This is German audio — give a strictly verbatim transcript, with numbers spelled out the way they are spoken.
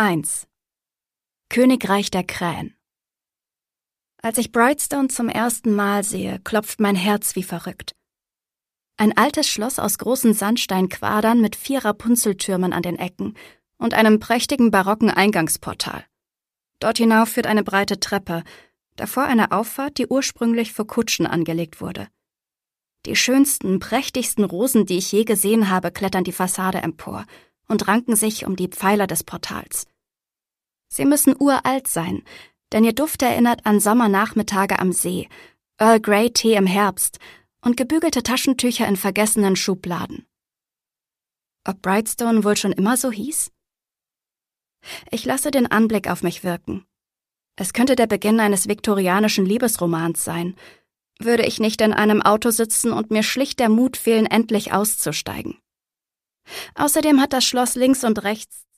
eins. Königreich der Krähen. Als ich Brightstone zum ersten Mal sehe, klopft mein Herz wie verrückt. Ein altes Schloss aus großen Sandsteinquadern mit vier Rapunzeltürmen an den Ecken und einem prächtigen barocken Eingangsportal. Dort hinauf führt eine breite Treppe, davor eine Auffahrt, die ursprünglich für Kutschen angelegt wurde. Die schönsten, prächtigsten Rosen, die ich je gesehen habe, klettern die Fassade empor und ranken sich um die Pfeiler des Portals. Sie müssen uralt sein, denn ihr Duft erinnert an Sommernachmittage am See, Earl Grey Tee im Herbst und gebügelte Taschentücher in vergessenen Schubladen. Ob Brightstone wohl schon immer so hieß? Ich lasse den Anblick auf mich wirken. Es könnte der Beginn eines viktorianischen Liebesromans sein, würde ich nicht in einem Auto sitzen und mir schlicht der Mut fehlen, endlich auszusteigen. Außerdem hat das Schloss links und rechts